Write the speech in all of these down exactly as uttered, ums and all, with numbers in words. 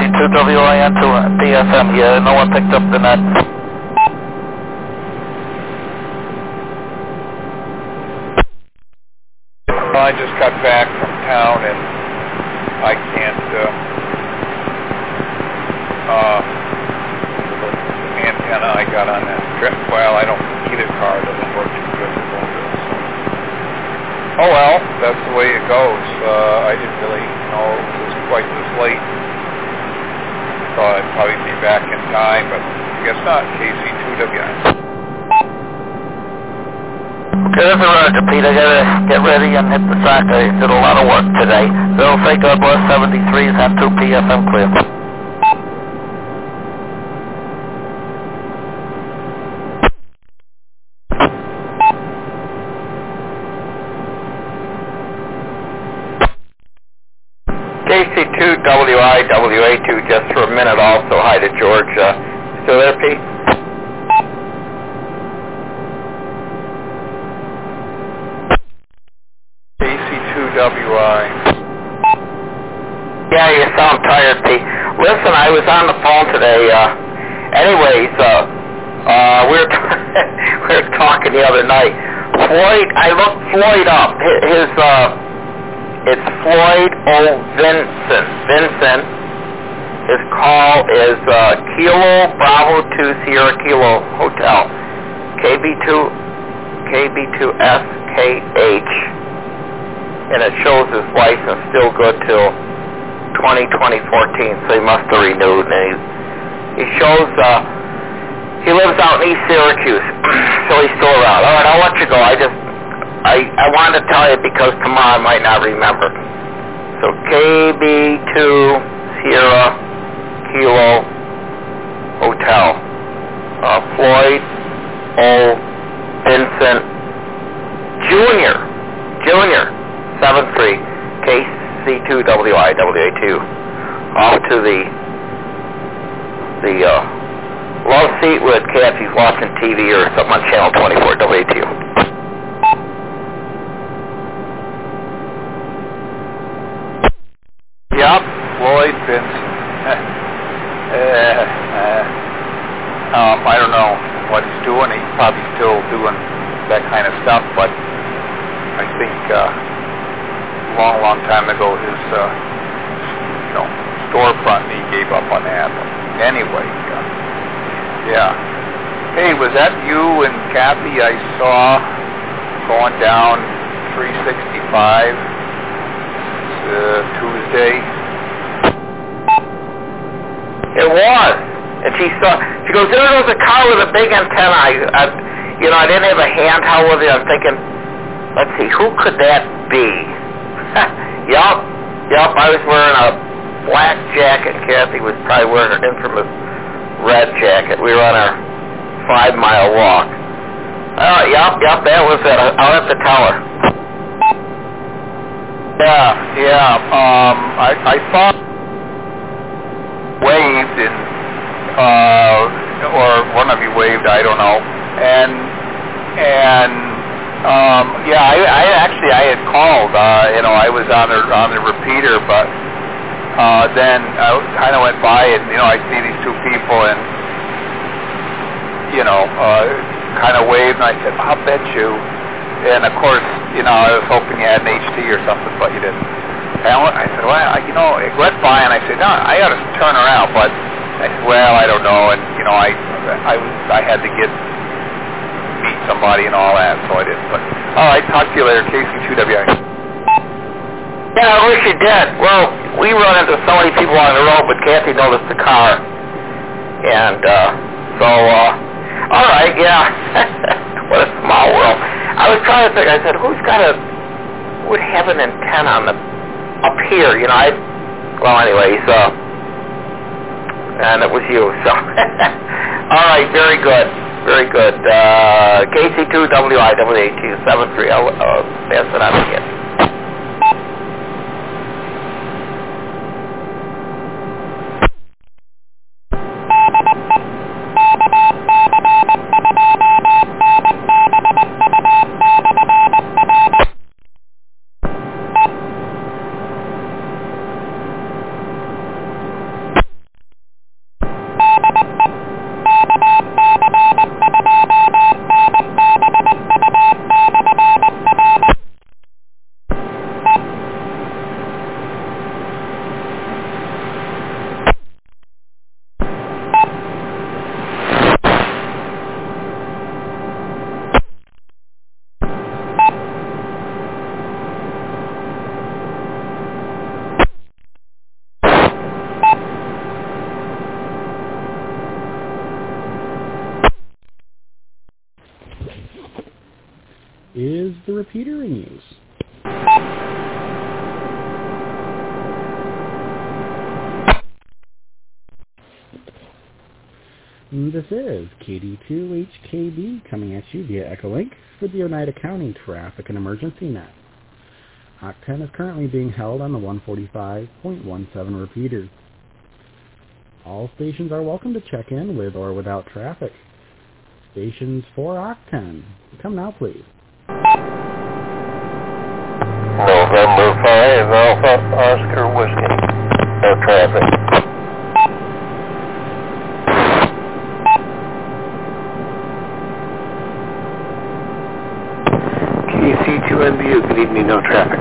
C two W I N to D S M. Yeah, no one picked up the net. Well, I just got back from town and I can't, uh, uh, the antenna I got on that trip, well, I don't, either car doesn't work too good with all this. Oh well, that's the way it goes. Uh, I didn't really know it was quite this late. Thought I'd probably be back in time, but I guess not. K C two W I. Okay, that's a roger, Pete. I gotta get ready and hit the track. I did a lot of work today. They'll say God bless seventy-threes and two P F M clear. K C two W I W A two just for a minute also. Hi to George. Uh, still there, Pete? K C two W I. Yeah, you sound tired, Pete. Listen, I was on the phone today. Uh, anyways, uh, uh, we were we were talking the other night. Floyd, I looked Floyd up. His, uh, it's Floyd O. Vincent. Vincent. His call is uh, Kilo Bravo two Sierra Kilo Hotel. K B two K B two S K H. And it shows his license still good till twenty twenty fourteen, so he must have renewed. And he, he shows, uh, he lives out in East Syracuse, so he's still around. All right, I'll let you go. I just, I, I wanted to tell you because tomorrow I might not remember. So K B two Sierra Kilo Hotel. Uh, Floyd O. Vincent Junior Junior seven three K C two W I W A two. Off to the the uh, love seat with Kathy's watching T V or something on channel twenty-four W A two. Yep, Floyd Vincent. uh, uh, um, I don't know what he's doing. He's probably still doing that kind of stuff, but I think uh, a long, long time ago his, uh, you know, storefront, he gave up on that. But anyway, uh, yeah. Hey, was that you and Kathy I saw going down three sixty-five uh, Tuesday? It was. And she saw, she goes, there was a car with a big antenna. I, I, you know, I didn't have a handheld with it. I'm thinking, let's see, who could that be? Yup, yup, I was wearing a black jacket. Kathy was probably wearing her infamous red jacket. We were on our five-mile walk. Oh, yup, yup, that was it. I'll have to tell her. Yeah, yeah, um, I, I saw waved and, uh, or one of you waved, I don't know, and, and, um, yeah, I, I actually, I had called, uh, you know, I was on the, on the repeater, but, uh, then I kind of went by and, you know, I see these two people and, you know, uh, kind of waved, and I said, I'll bet you, and of course, you know, I was hoping you had an H T or something, but you didn't. And I said, well, I, you know, it went by, and I said, no, I got to turn around, but I said, well, I don't know, and, you know, I, I, I had to get, meet somebody and all that, so I didn't, but, all right, talk to you later, K C two W I. Yeah, I wish you did. Well, we run into so many people on the road, but Kathy noticed the car, and, uh, so, uh, all right, yeah, what a small world. I was trying to think, I said, who's got a, would have an antenna on the, up here, you know, I, well, anyways, uh, and it was you, so. All right, very good, very good. Uh, K C two W I W A two seven three, I'll, uh, pass it on again. repeater in use. This is K D two H K B coming at you via Echolink for the Oneida County Traffic and Emergency Net. Octen is currently being held on the one forty-five point one seven repeater. All stations are welcome to check in with or without traffic. Stations for Octen, come now please. November five, Alpha Oscar Whiskey. No traffic. K C two N B U, good evening, no traffic.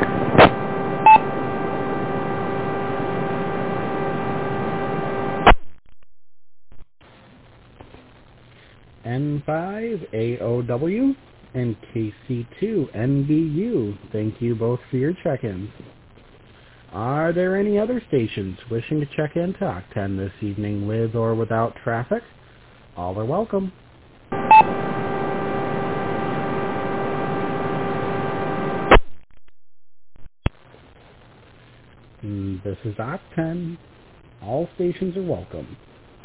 N five A O W and K C two N B U, thank you both for your check-ins. Are there any other stations wishing to check in to Octen this evening with or without traffic? All are welcome. This is Octen. All stations are welcome.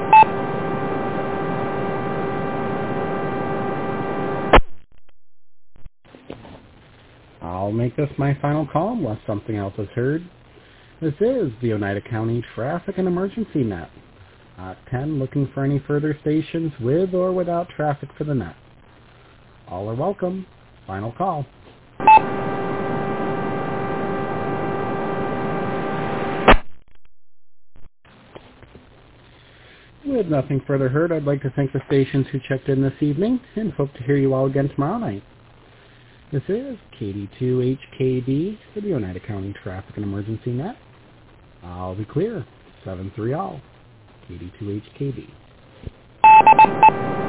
I'll make this my final call unless something else is heard. This is the Oneida County Traffic and Emergency Net. Octen looking for any further stations with or without traffic for the net. All are welcome. Final call. With nothing further heard, I'd like to thank the stations who checked in this evening and hope to hear you all again tomorrow night. This is K D two H K B for the Oneida County Traffic and Emergency Net. I'll be clear. seven three all. K D two H K B.